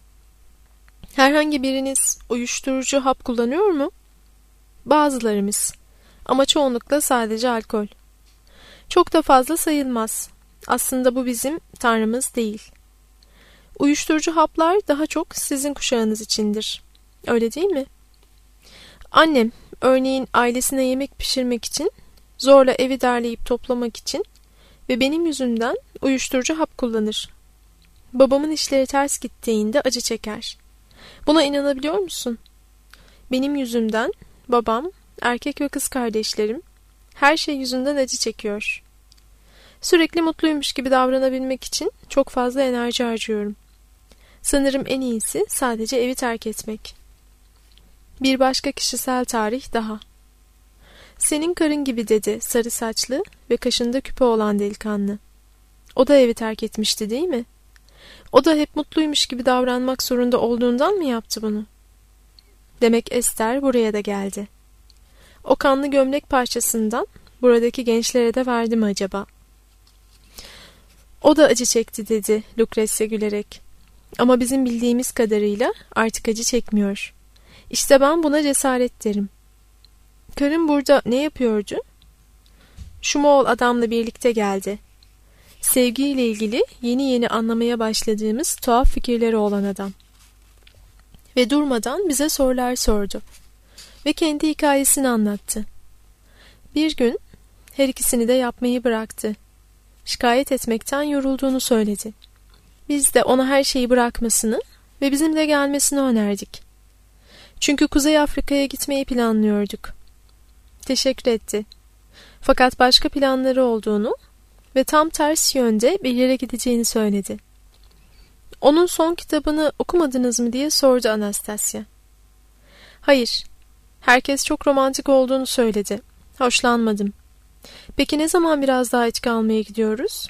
Herhangi biriniz uyuşturucu hap kullanıyor mu? Bazılarımız. Ama çoğunlukla sadece alkol. Çok da fazla sayılmaz. Aslında bu bizim tanrımız değil. Uyuşturucu haplar daha çok sizin kuşağınız içindir. Öyle değil mi? Annem, örneğin ailesine yemek pişirmek için, zorla evi derleyip toplamak için ve benim yüzümden uyuşturucu hap kullanır. Babamın işleri ters gittiğinde acı çeker. Buna inanabiliyor musun? Benim yüzümden babam, erkek ve kız kardeşlerim her şey yüzünden acı çekiyor. Sürekli mutluymuş gibi davranabilmek için çok fazla enerji harcıyorum. Sanırım en iyisi sadece evi terk etmek. Bir başka kişisel tarih daha. Senin karın gibi dedi sarı saçlı ve kaşında küpe olan delikanlı. O da evi terk etmişti değil mi? O da hep mutluymuş gibi davranmak zorunda olduğundan mı yaptı bunu? Demek Esther buraya da geldi. O kanlı gömlek parçasından buradaki gençlere de verdi mi acaba? O da acı çekti dedi Lucrezia gülerek. Ama bizim bildiğimiz kadarıyla artık acı çekmiyor. İşte ben buna cesaret derim. Karın burada ne yapıyordu? Şu Moğol adamla birlikte geldi. Sevgiyle ilgili yeni yeni anlamaya başladığımız tuhaf fikirleri olan adam. Ve durmadan bize sorular sordu. Ve kendi hikayesini anlattı. Bir gün her ikisini de yapmayı bıraktı. Şikayet etmekten yorulduğunu söyledi. Biz de ona her şeyi bırakmasını ve bizimle gelmesini önerdik. Çünkü Kuzey Afrika'ya gitmeyi planlıyorduk. Teşekkür etti. Fakat başka planları olduğunu ve tam tersi yönde bir yere gideceğini söyledi. Onun son kitabını okumadınız mı diye sordu Anastasia. Hayır, herkes çok romantik olduğunu söyledi. Hoşlanmadım. Peki ne zaman biraz daha içki almaya gidiyoruz?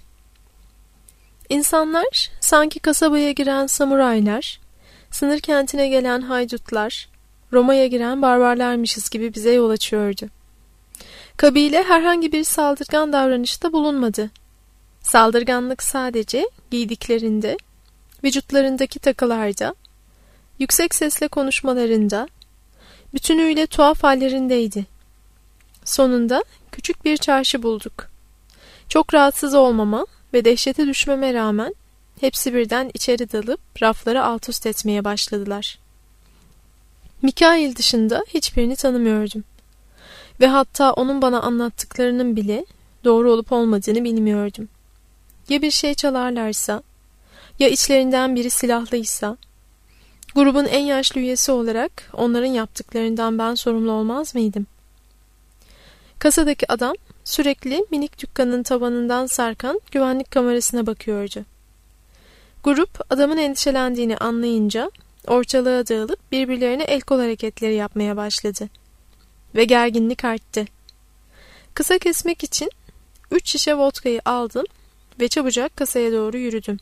İnsanlar sanki kasabaya giren samuraylar, sınır kentine gelen haydutlar, Roma'ya giren barbarlarmışız gibi bize yol açıyordu. Kabile herhangi bir saldırgan davranışta bulunmadı. Saldırganlık sadece giydiklerinde, vücutlarındaki takılarda, yüksek sesle konuşmalarında, bütünüyle tuhaf hallerindeydi. Sonunda küçük bir çarşı bulduk. Çok rahatsız olmama ve dehşete düşmeme rağmen hepsi birden içeri dalıp rafları alt üst etmeye başladılar. Mikail dışında hiçbirini tanımıyordum. Ve hatta onun bana anlattıklarının bile doğru olup olmadığını bilmiyordum. Ya bir şey çalarlarsa, ya içlerinden biri silahlıysa, grubun en yaşlı üyesi olarak onların yaptıklarından ben sorumlu olmaz mıydım? Kasadaki adam sürekli minik dükkanın tavanından sarkan güvenlik kamerasına bakıyordu. Grup adamın endişelendiğini anlayınca ortalığa dağılıp birbirlerine el kol hareketleri yapmaya başladı. Ve gerginlik arttı. Kısa kesmek için üç şişe vodkayı aldım ve çabucak kasaya doğru yürüdüm.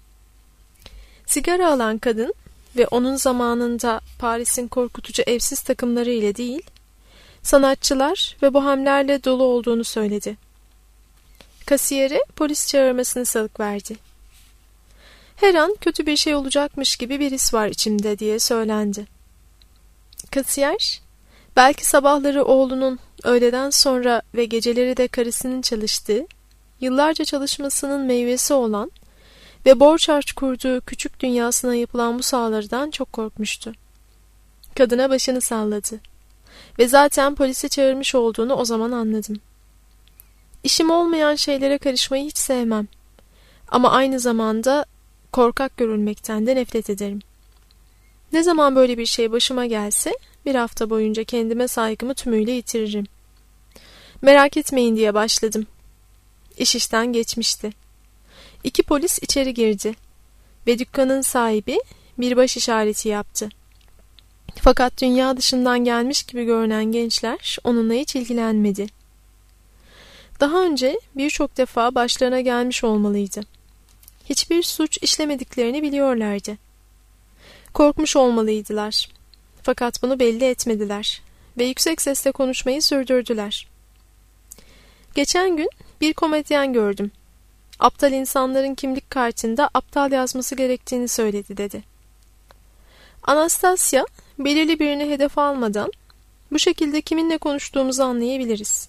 Sigara alan kadın ve onun zamanında Paris'in korkutucu evsiz takımları ile değil, sanatçılar ve bohemlerle dolu olduğunu söyledi. Kasiyere polis çağırmasını salık verdi. Her an kötü bir şey olacakmış gibi bir his var içimde diye söylendi. Kasiyer, belki sabahları oğlunun öğleden sonra ve geceleri de karısının çalıştığı, yıllarca çalışmasının meyvesi olan ve borç harç kurduğu küçük dünyasına yapılan bu saldırıdan çok korkmuştu. Kadına başını salladı ve zaten polisi çağırmış olduğunu o zaman anladım. İşim olmayan şeylere karışmayı hiç sevmem ama aynı zamanda korkak görülmekten de nefret ederim. Ne zaman böyle bir şey başıma gelse bir hafta boyunca kendime saygımı tümüyle yitiririm. Merak etmeyin diye başladım. İş işten geçmişti. İki polis içeri girdi ve dükkanın sahibi bir baş işareti yaptı. Fakat dünya dışından gelmiş gibi görünen gençler onunla hiç ilgilenmedi. Daha önce birçok defa başlarına gelmiş olmalıydı. Hiçbir suç işlemediklerini biliyorlardı. Korkmuş olmalıydılar. Fakat bunu belli etmediler ve yüksek sesle konuşmayı sürdürdüler. Geçen gün bir komedyen gördüm. Aptal insanların kimlik kartında aptal yazması gerektiğini söyledi dedi. Anastasia belirli birini hedef almadan bu şekilde kiminle konuştuğumuzu anlayabiliriz.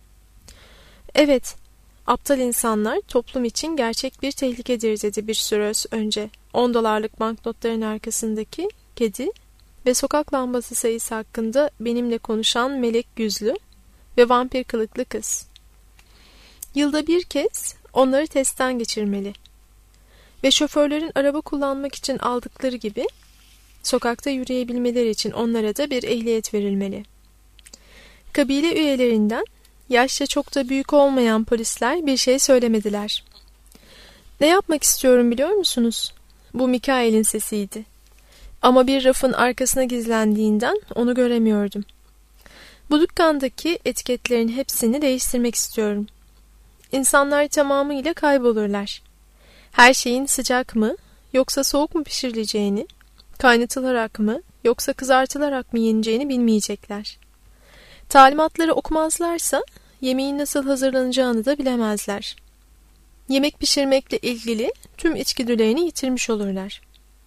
Evet, aptal insanlar toplum için gerçek bir tehlikedir dedi bir süre önce on dolarlık banknotların arkasındaki kedi ve sokak lambası sayısı hakkında benimle konuşan melek yüzlü ve vampir kılıklı kız. Yılda bir kez onları testten geçirmeli ve şoförlerin araba kullanmak için aldıkları gibi sokakta yürüyebilmeleri için onlara da bir ehliyet verilmeli. Kabile üyelerinden yaşça çok da büyük olmayan polisler bir şey söylemediler. Ne yapmak istiyorum biliyor musunuz? Bu Mikail'in sesiydi. Ama bir rafın arkasına gizlendiğinden onu göremiyordum. Bu dükkandaki etiketlerin hepsini değiştirmek istiyorum. İnsanlar tamamıyla kaybolurlar. Her şeyin sıcak mı yoksa soğuk mu pişirileceğini, kaynatılarak mı yoksa kızartılarak mı yeneceğini bilmeyecekler. Talimatları okumazlarsa yemeğin nasıl hazırlanacağını da bilemezler. Yemek pişirmekle ilgili tüm içgüdülerini yitirmiş olurlar.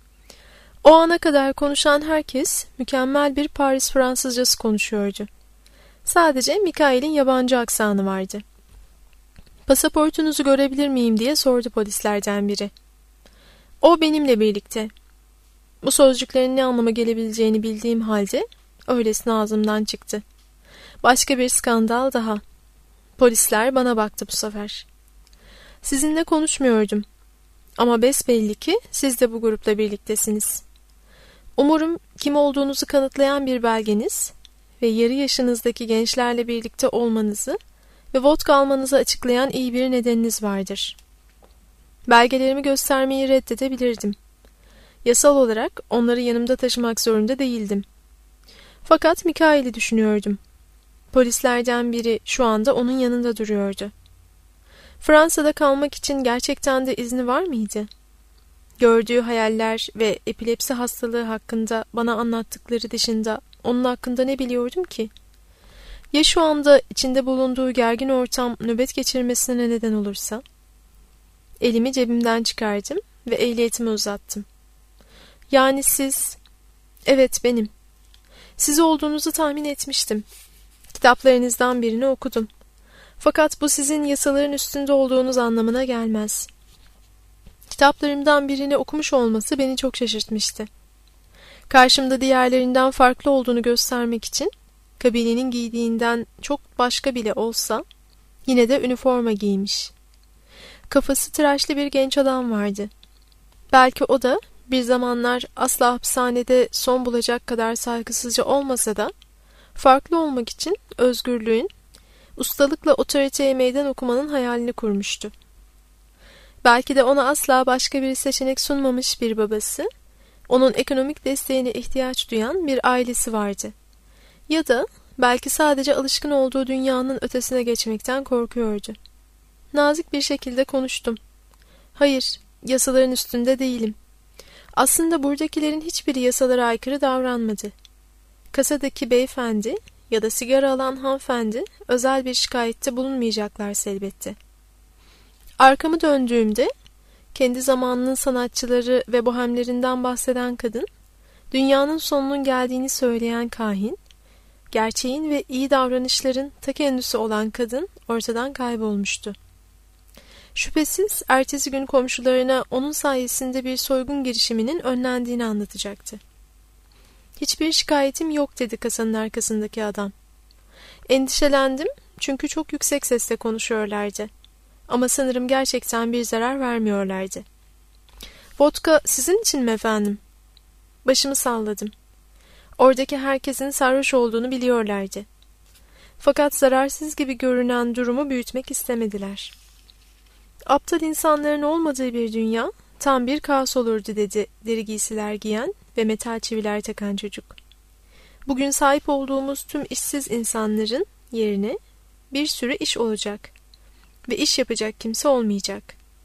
O ana kadar konuşan herkes mükemmel bir Paris Fransızcası konuşuyordu. Sadece Mikail'in yabancı aksanı vardı. "Pasaportunuzu görebilir miyim?" diye sordu polislerden biri. O benimle birlikte. Bu sözcüklerin ne anlama gelebileceğini bildiğim halde öylesine ağzımdan çıktı. Başka bir skandal daha. Polisler bana baktı bu sefer. "Sizinle konuşmuyordum. Ama besbelli ki siz de bu grupla birliktesiniz. Umarım kim olduğunuzu kanıtlayan bir belgeniz ve yarı yaşınızdaki gençlerle birlikte olmanızı ve vodka almanızı açıklayan iyi bir nedeniniz vardır. Belgelerimi göstermeyi reddedebilirdim. Yasal olarak onları yanımda taşımak zorunda değildim. Fakat Mikail'i düşünüyordum. Polislerden biri şu anda onun yanında duruyordu. Fransa'da kalmak için gerçekten de izni var mıydı? Gördüğü hayaller ve epilepsi hastalığı hakkında bana anlattıkları dışında onun hakkında ne biliyordum ki? Ya şu anda içinde bulunduğu gergin ortam nöbet geçirmesine neden olursa? Elimi cebimden çıkardım ve ehliyetimi uzattım. "Yani siz..." "Evet, benim. Siz olduğunuzu tahmin etmiştim. Kitaplarınızdan birini okudum. Fakat bu sizin yasaların üstünde olduğunuz anlamına gelmez." Kitaplarımdan birini okumuş olması beni çok şaşırtmıştı. Karşımda diğerlerinden farklı olduğunu göstermek için kabinenin giydiğinden çok başka bile olsa yine de üniforma giymiş. Kafası tıraşlı bir genç adam vardı. Belki o da bir zamanlar asla hapishanede son bulacak kadar saygısızca olmasa da farklı olmak için özgürlüğün, ustalıkla otoriteye meydan okumanın hayalini kurmuştu. Belki de ona asla başka bir seçenek sunmamış bir babası, onun ekonomik desteğine ihtiyaç duyan bir ailesi vardı. Ya da belki sadece alışkın olduğu dünyanın ötesine geçmekten korkuyordu. Nazik bir şekilde konuştum. "Hayır, yasaların üstünde değilim. Aslında buradakilerin hiçbiri yasalara aykırı davranmadı. Kasadaki beyefendi ya da sigara alan hanımefendi özel bir şikayette bulunmayacaklarsa elbette." Arkamı döndüğümde kendi zamanının sanatçıları ve bohemlerinden bahseden kadın, dünyanın sonunun geldiğini söyleyen kahin, gerçeğin ve iyi davranışların ta kendisi olan kadın ortadan kaybolmuştu. Şüphesiz ertesi gün komşularına onun sayesinde bir soygun girişiminin önlendiğini anlatacaktı. "Hiçbir şikayetim yok," dedi kasanın arkasındaki adam. Endişelendim çünkü çok yüksek sesle konuşuyorlardı. Ama sanırım gerçekten bir zarar vermiyorlardı. "Vodka sizin için mi efendim?" Başımı salladım. Oradaki herkesin sarhoş olduğunu biliyorlardı. Fakat zararsız gibi görünen durumu büyütmek istemediler. "Aptal insanların olmadığı bir dünya tam bir kaos olurdu," dedi deri giysiler giyen ve metal çiviler takan çocuk. "Bugün sahip olduğumuz tüm işsiz insanların yerine bir sürü iş olacak. Ve iş yapacak kimse olmayacak."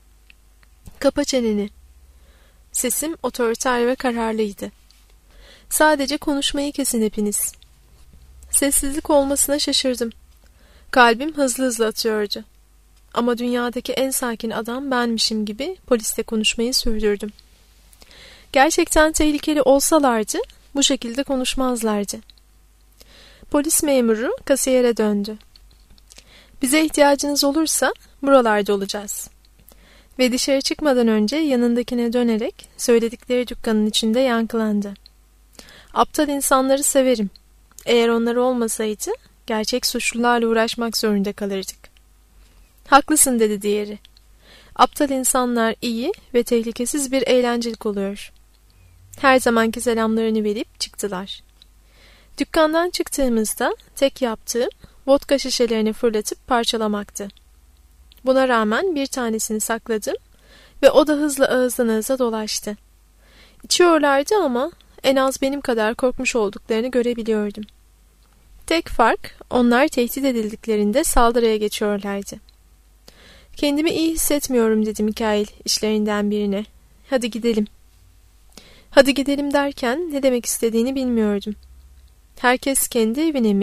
"Kapa çeneni." Sesim otoriter ve kararlıydı. "Sadece konuşmayı kesin hepiniz." Sessizlik olmasına şaşırdım. Kalbim hızlı hızlı atıyordu. Ama dünyadaki en sakin adam benmişim gibi polisle konuşmayı sürdürdüm. Gerçekten tehlikeli olsalardı bu şekilde konuşmazlardı. Polis memuru kasiyere döndü. "Bize ihtiyacınız olursa buralarda olacağız." Ve dışarı çıkmadan önce yanındakine dönerek söyledikleri dükkanın içinde yankılandı. "Aptal insanları severim. Eğer onlar olmasaydı gerçek suçlularla uğraşmak zorunda kalırdık." "Haklısın," dedi diğeri. "Aptal insanlar iyi ve tehlikesiz bir eğlencelik oluyor." Her zamanki selamlarını verip çıktılar. Dükkandan çıktığımızda tek yaptığım vodka şişelerini fırlatıp parçalamaktı. Buna rağmen bir tanesini sakladım ve o da hızla ağızdan ağıza dolaştı. İçiyorlardı ama en az benim kadar korkmuş olduklarını görebiliyordum. Tek fark, onlar tehdit edildiklerinde saldırıya geçiyorlardı. "Kendimi iyi hissetmiyorum," dedi Mikail işlerinden birine. "Hadi gidelim." Hadi gidelim derken ne demek istediğini bilmiyordum. Herkes kendi evine mi,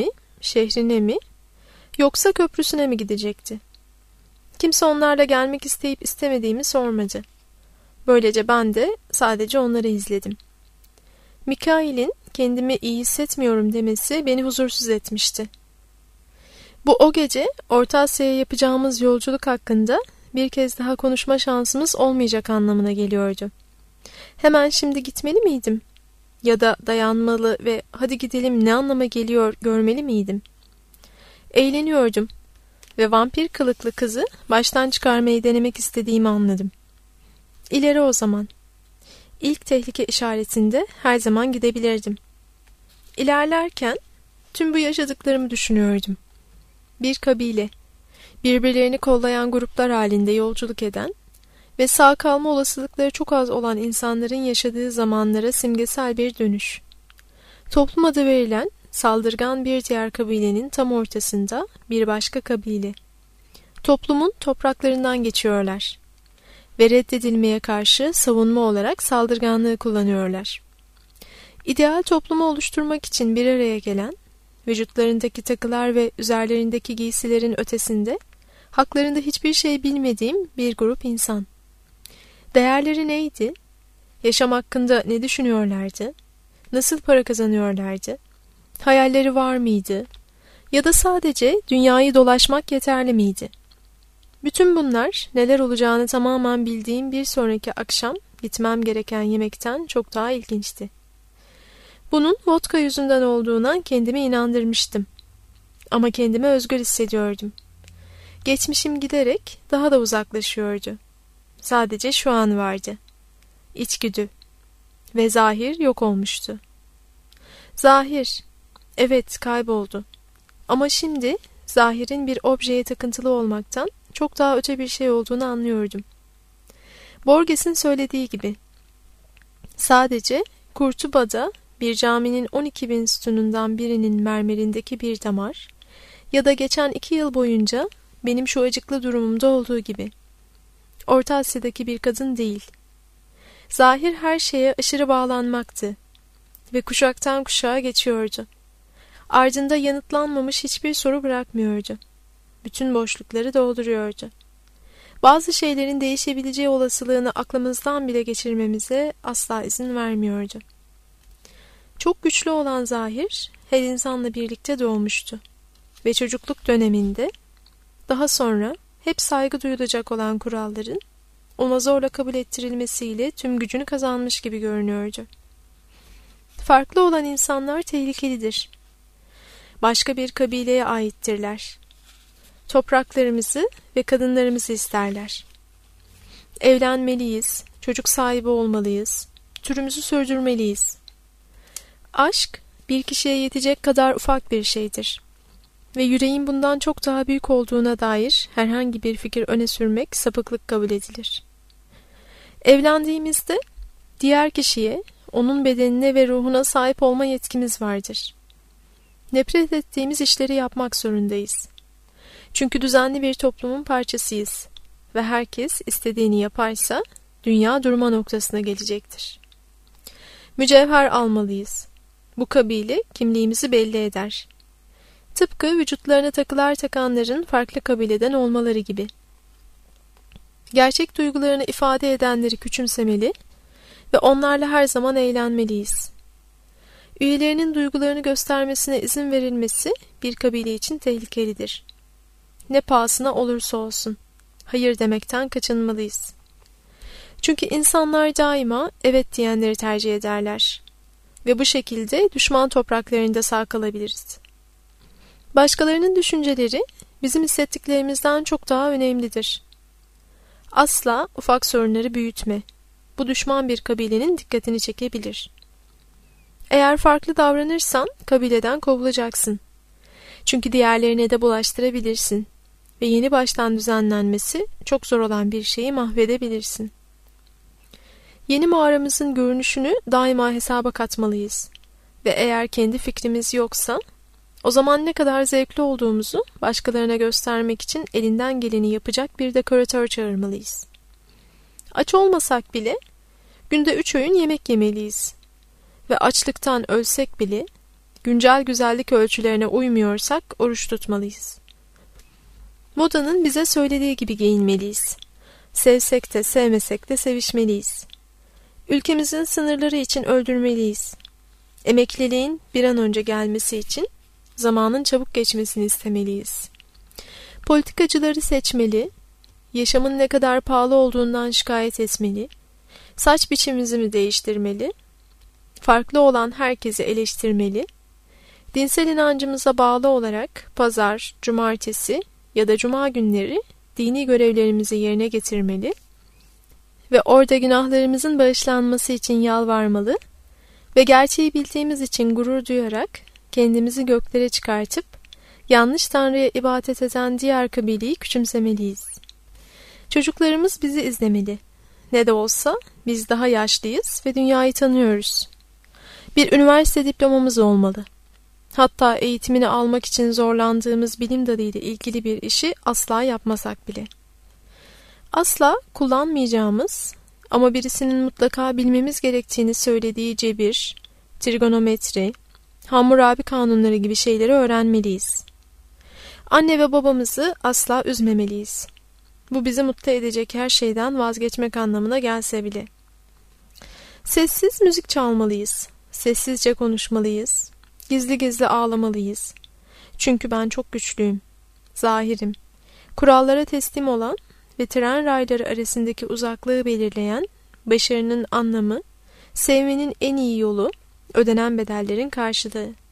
şehrine mi, yoksa köprüsüne mi gidecekti? Kimse onlarla gelmek isteyip istemediğimi sormadı. Böylece ben de sadece onları izledim. Mikail'in kendimi iyi hissetmiyorum demesi beni huzursuz etmişti. Bu o gece Orta Asya'ya yapacağımız yolculuk hakkında bir kez daha konuşma şansımız olmayacak anlamına geliyordu. Hemen şimdi gitmeli miydim? Ya da dayanmalı ve hadi gidelim ne anlama geliyor görmeli miydim? Eğleniyordum ve vampir kılıklı kızı baştan çıkarmayı denemek istediğimi anladım. İleri o zaman. İlk tehlike işaretinde her zaman gidebilirdim. İlerlerken tüm bu yaşadıklarımı düşünüyordum. Bir kabile, birbirlerini kollayan gruplar halinde yolculuk eden ve sağ kalma olasılıkları çok az olan insanların yaşadığı zamanlara simgesel bir dönüş. Toplum adı verilen saldırgan bir diğer kabilenin tam ortasında bir başka kabile. Toplumun topraklarından geçiyorlar ve reddedilmeye karşı savunma olarak saldırganlığı kullanıyorlar. İdeal toplumu oluşturmak için bir araya gelen, vücutlarındaki takılar ve üzerlerindeki giysilerin ötesinde, haklarında hiçbir şey bilmediğim bir grup insan. Değerleri neydi? Yaşam hakkında ne düşünüyorlardı? Nasıl para kazanıyorlardı? Hayalleri var mıydı? Ya da sadece dünyayı dolaşmak yeterli miydi? Bütün bunlar neler olacağını tamamen bildiğim bir sonraki akşam gitmem gereken yemekten çok daha ilginçti. Bunun vodka yüzünden olduğuna kendimi inandırmıştım. Ama kendimi özgür hissediyordum. Geçmişim giderek daha da uzaklaşıyordu. Sadece şu an vardı. İçgüdü. Ve zahir yok olmuştu. Zahir, evet kayboldu. Ama şimdi zahirin bir objeye takıntılı olmaktan çok daha öte bir şey olduğunu anlıyordum. Borges'in söylediği gibi, sadece Kurtuba'da bir caminin on iki bin sütunundan birinin mermerindeki bir damar ya da geçen iki yıl boyunca benim şu acıklı durumumda olduğu gibi Orta Asya'daki bir kadın değil. Zahir her şeye aşırı bağlanmaktı ve kuşaktan kuşağa geçiyordu. Ardında yanıtlanmamış hiçbir soru bırakmıyordu. Bütün boşlukları dolduruyordu. Bazı şeylerin değişebileceği olasılığını aklımızdan bile geçirmemize asla izin vermiyordu. Çok güçlü olan zahir her insanla birlikte doğmuştu ve çocukluk döneminde, daha sonra hep saygı duyulacak olan kuralların ona zorla kabul ettirilmesiyle tüm gücünü kazanmış gibi görünüyordu. Farklı olan insanlar tehlikelidir. Başka bir kabileye aittirler. Topraklarımızı ve kadınlarımızı isterler. Evlenmeliyiz, çocuk sahibi olmalıyız, türümüzü sürdürmeliyiz. Aşk, bir kişiye yetecek kadar ufak bir şeydir. Ve yüreğin bundan çok daha büyük olduğuna dair herhangi bir fikir öne sürmek sapıklık kabul edilir. Evlendiğimizde diğer kişiye, onun bedenine ve ruhuna sahip olma yetkimiz vardır. Nefret ettiğimiz işleri yapmak zorundayız. Çünkü düzenli bir toplumun parçasıyız ve herkes istediğini yaparsa dünya durma noktasına gelecektir. Mücevher almalıyız. Bu kabile kimliğimizi belli eder. Tıpkı vücutlarına takılar takanların farklı kabileden olmaları gibi. Gerçek duygularını ifade edenleri küçümsemeli ve onlarla her zaman eğlenmeliyiz. Üyelerinin duygularını göstermesine izin verilmesi bir kabile için tehlikelidir. Ne pahasına olursa olsun, hayır demekten kaçınmalıyız. Çünkü insanlar daima evet diyenleri tercih ederler ve bu şekilde düşman topraklarında sağ kalabiliriz. Başkalarının düşünceleri bizim hissettiklerimizden çok daha önemlidir. Asla ufak sorunları büyütme. Bu düşman bir kabilenin dikkatini çekebilir. Eğer farklı davranırsan kabileden kovulacaksın. Çünkü diğerlerine de bulaştırabilirsin ve yeni baştan düzenlenmesi çok zor olan bir şeyi mahvedebilirsin. Yeni mağaramızın görünüşünü daima hesaba katmalıyız ve eğer kendi fikrimiz yoksa, o zaman ne kadar zevkli olduğumuzu başkalarına göstermek için elinden geleni yapacak bir dekoratör çağırmalıyız. Aç olmasak bile günde üç öğün yemek yemeliyiz ve açlıktan ölsek bile güncel güzellik ölçülerine uymuyorsak oruç tutmalıyız. Modanın bize söylediği gibi giyinmeliyiz. Sevsek de sevmesek de sevişmeliyiz. Ülkemizin sınırları için öldürmeliyiz. Emekliliğin bir an önce gelmesi için zamanın çabuk geçmesini istemeliyiz. Politikacıları seçmeli, yaşamın ne kadar pahalı olduğundan şikayet etmeli, saç biçimimizi mi değiştirmeli, farklı olan herkesi eleştirmeli, dinsel inancımıza bağlı olarak pazar, cumartesi ya da cuma günleri dini görevlerimizi yerine getirmeli ve orada günahlarımızın bağışlanması için yalvarmalı ve gerçeği bildiğimiz için gurur duyarak kendimizi göklere çıkartıp yanlış Tanrı'ya ibadet eden diğer kabileyi küçümsemeliyiz. Çocuklarımız bizi izlemeli. Ne de olsa biz daha yaşlıyız ve dünyayı tanıyoruz. Bir üniversite diplomamız olmalı. Hatta eğitimini almak için zorlandığımız bilim dalıyla ilgili bir işi asla yapmasak bile. Asla kullanmayacağımız ama birisinin mutlaka bilmemiz gerektiğini söylediği cebir, trigonometri, Hammurabi kanunları gibi şeyleri öğrenmeliyiz. Anne ve babamızı asla üzmemeliyiz. Bu bizi mutlu edecek her şeyden vazgeçmek anlamına gelse bile. Sessiz müzik çalmalıyız. Sessizce konuşmalıyız. Gizli gizli ağlamalıyız. Çünkü ben çok güçlüyüm. Zahirim. Kurallara teslim olan ve tren rayları arasındaki uzaklığı belirleyen, başarının anlamı, sevmenin en iyi yolu, ödenen bedellerin karşılığı.